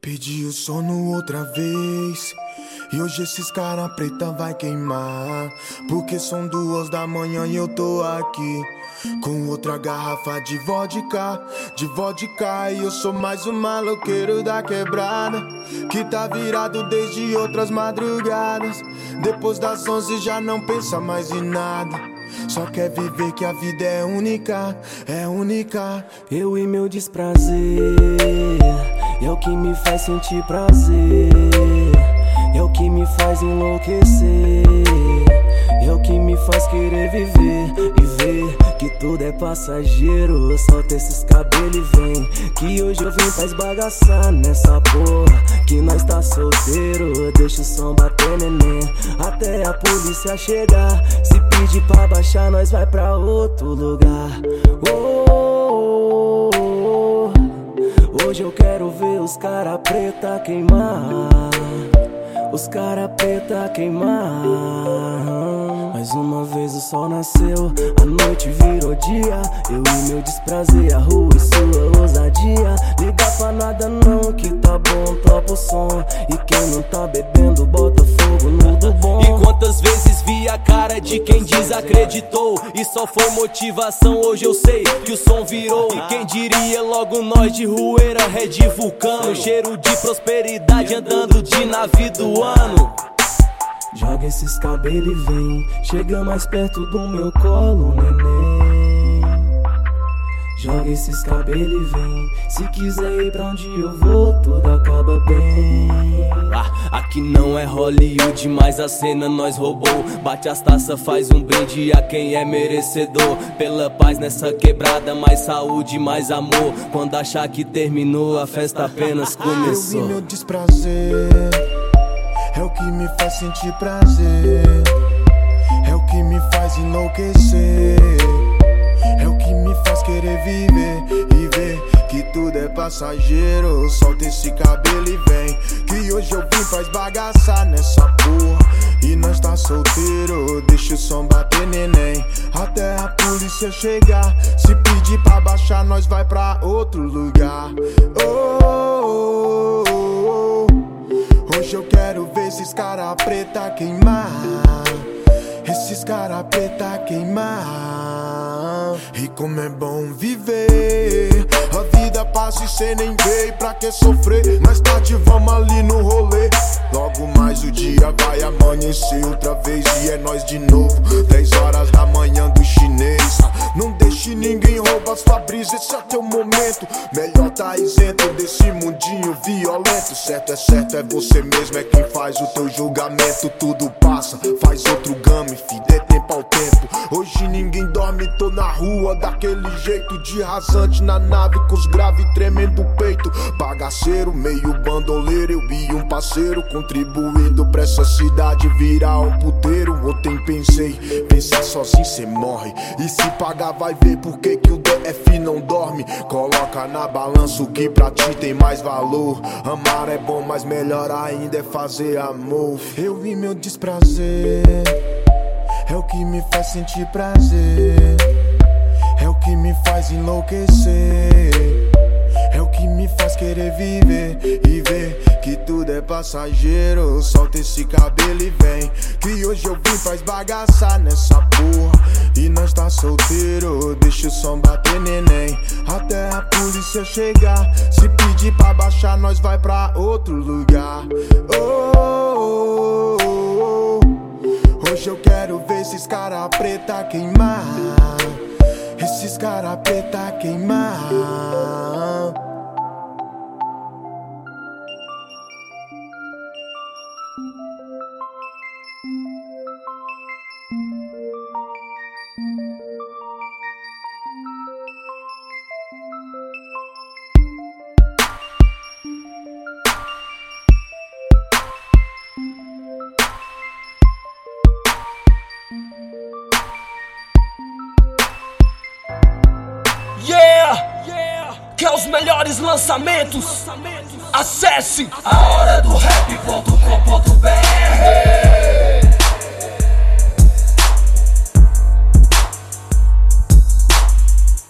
Pediu sono outra vez e hoje esses cara preta vai queimar, porque são 2 da manhã e eu tô aqui com outra garrafa de vodka, e eu sou mais um maloqueiro da quebrada, que tá virado desde outras madrugadas. Depois das 11 já não pensa mais em nada, só quer viver que a vida é única, é única. Eu e meu desprazer é o que me faz sentir prazer, é o que me faz enlouquecer, é o que me faz querer viver e ver que tudo é passageiro. Solta esses cabelos e vem, que hoje eu vim pra esbagaçar nessa porra, que nós tá solteiro. Deixa o som bater, neném, até a polícia chegar. Se pedir pra baixar, nós vai pra outro lugar. Hoje eu quero ver os cara preta queimar, os cara preta queimar. Mais uma vez o sol nasceu, a noite virou dia. Eu e meu desprazer, a rua e sua ousadia. Liga pra nada não, que tá bom, topa o som. E quem não tá bebendo, bota fogo no do bom. E quantas vezes vi a cara de quem desacreditou e só foi motivação, hoje eu sei que o som virou. E quem diria logo nós de Rueira, Red Vulcano, cheiro de prosperidade andando de navio do ano. Joga esses cabelos e vem, chega mais perto do meu colo, neném. Joga esses cabelos e vem, se quiser ir pra onde eu vou, tudo acaba bem. Aqui não é Hollywood, mas a cena nós roubou. Bate as taças, faz um brinde a quem é merecedor. Pela paz nessa quebrada, mais saúde, mais amor. Quando achar que terminou, a festa apenas começou. Eu vi meu desprazer, é o que me faz sentir prazer, é o que me faz enlouquecer, é o que me faz querer viver e ver que tudo é passageiro. Solta esse cabelo e vem, que hoje eu vim pra esbagaçar nessa porra, e nós tá solteiro. Deixa o som bater, neném, até a polícia chegar. Se pedir pra baixar, nós vai pra outro lugar. Hoje eu quero ver esses cara preta queimar, esses cara preta queimar. E como é bom viver, a vida passa e cê nem vê, e pra que sofrer? Mais tarde vamos ali no rolê. Logo mais o dia vai amanhecer outra vez e é nós de novo. 10 horas da manhã do chinês. Não deixe ninguém roubar sua brisa, esse é teu momento. Melhor tá isento desse mundinho violento. Certo, é você mesmo, é quem faz o teu julgamento. Tudo passa, faz outro game, fi, dê tempo ao tempo. Hoje ninguém dorme, tô na rua daquele jeito, de rasante na nave, com os graves tremendo o peito. Bagaceiro, meio bandoleiro, eu e um parceiro, contribuindo pra essa cidade virar um puteiro. Ontem pensei, pensar sozinho cê morre, e se pagar vai ver por que o DF não dorme. Coloca na balança o que pra ti tem mais valor. Amar é bom, mas melhor ainda é fazer amor. Eu e meu desprazer, é o que me faz sentir prazer, é o que me faz enlouquecer, é o que me faz querer viver e ver que tudo é passageiro. Solta esse cabelo e vem, que hoje eu vim pra esbagaçar nessa porra, e nós tá solteiro. Deixa o som bater, neném, até a polícia chegar. Se pedir pra baixar, nós vai pra outro lugar. Hoje eu quero ver esses cara preta queimar, esses cara preta queimar. Quer os melhores lançamentos? Acesse ahoradorap.com.br.